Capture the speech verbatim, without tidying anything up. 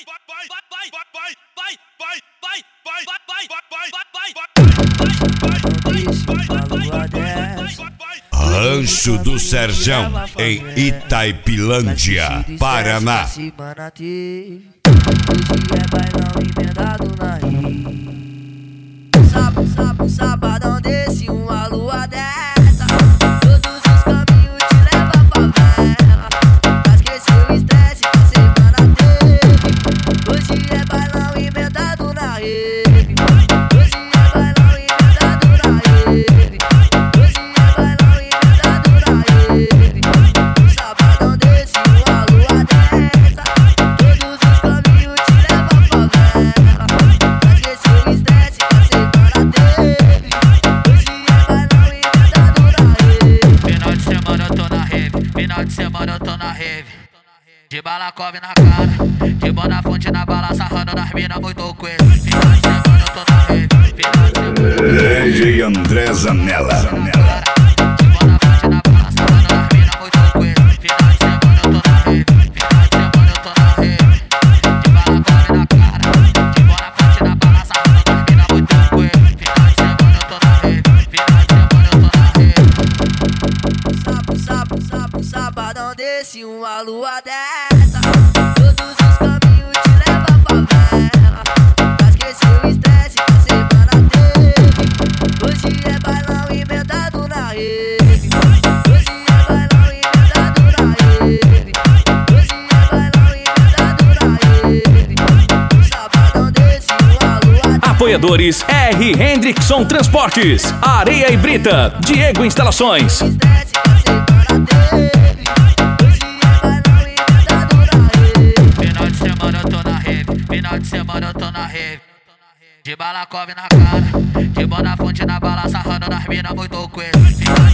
Rancho do Serjão, em Itaipilândia, Paraná. Hoje é bailão emendado na rede. Sábado, sábado, sabadão desse, uma lua dessa. Todos os caminhos te levam à favela. Pra esquecer o estresse que a semana teve. Hoje é bailão emendado na rede. Hoje é bailão emendado na rede. Hoje é bailão emendado na rede. Sabadão desse, uma lua dessa. Todos os caminhos te levam à favela. Pra esquecer o estresse que a semana teve. Hoje é bailão emendado na rede. Final de semana eu tô na rave, final de semana eu tô na rave. De balacove na cara, de bona fonte na bala, sarrando nas mina muito coelho. Final de semana eu tô na rave, final de semana. D J André Zanella. De bona fonte na bala, sarrando nas mina muito coelho. Final de semana eu tô na rave, final de semana eu tô na rave. De balacove na cara, de bona fonte na bala, sarrando nas mina muito coelho. Final de semana eu tô na rave, final de semana eu tô na rave. Sábado, sábado, sábado, sabadão desse, uma lua dessa. Todos os caminhos te levam à favela. Pra esquecer o estresse que a semana teve. Hoje é bailão emendado na rede. Hoje é bailão emendado na rede. Hoje é bailão emendado na rede. Sabadão desse, uma lua dessa. Apoiadores R. Hendrickson Transportes, Areia e Brita, Diego Instalações. Estresse que a semana teve. Hoje é bailão emendado na rede. Final de semana eu tô na rave, final de semana eu tô na rave. De balacove na cara, de bona fonte na bala, sarrando nas mina muito coelho. Final